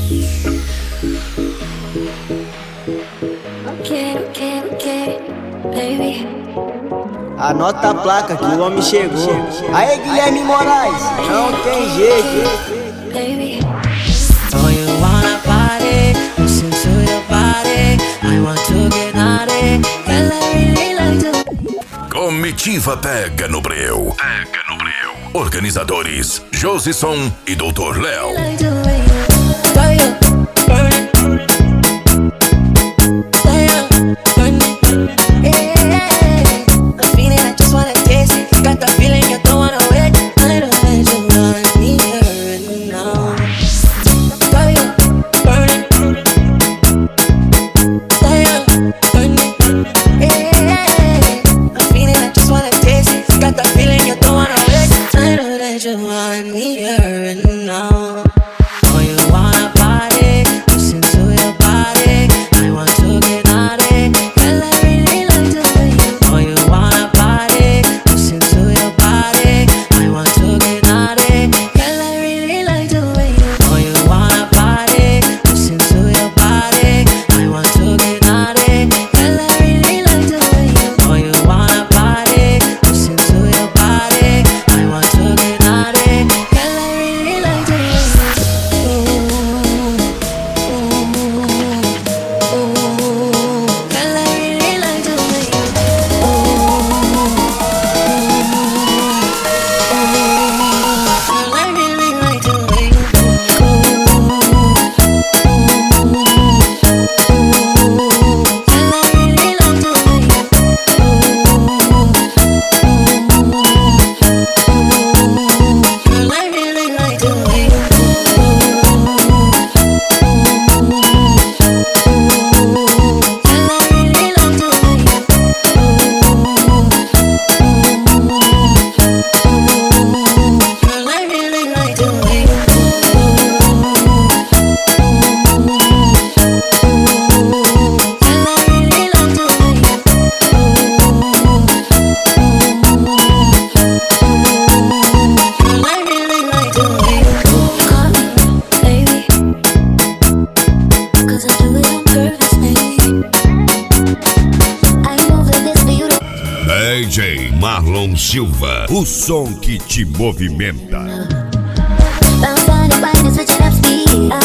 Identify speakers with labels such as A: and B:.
A: Ok, baby.
B: Anota a placa que o homem chegou. Aê, Guilherme Moraes, não tem jeito.
A: Baby.
C: Oh, you wanna party? Listen to your body. I want to get naughty. Girl, I really like to.
D: Comitiva Pega no Breu. Pega no Breu. Organizadores Josison e Dr. Léo.
C: Like the way you stay up, burn it. Stay up, burn it. Yeah, I'm feeling, I just wanna taste it. Got the feeling you don't wanna wait. I don't let you want me here and now. Stay up, burn it. Stay up, burn it. Yeah, I'm feeling, I just wanna taste it. Got the feeling you don't wanna wait. I don't let you want me here and now. Oh, you wanna party? Listen to your body. I want to get naughty. Girl, I really like the way you. Oh, you wanna party? Listen to your body. I want to get naughty. Girl, I really like the way you. Oh, you wanna party? Listen to your body. I want to get naughty. Girl, I really like the way you. Oh, you wanna party? Listen to your body. I want to get naughty. Girl, I really like the way you.
D: DJ Marlon Silva, o som que te movimenta.
A: Bounce on it, wine, switch it up, speed.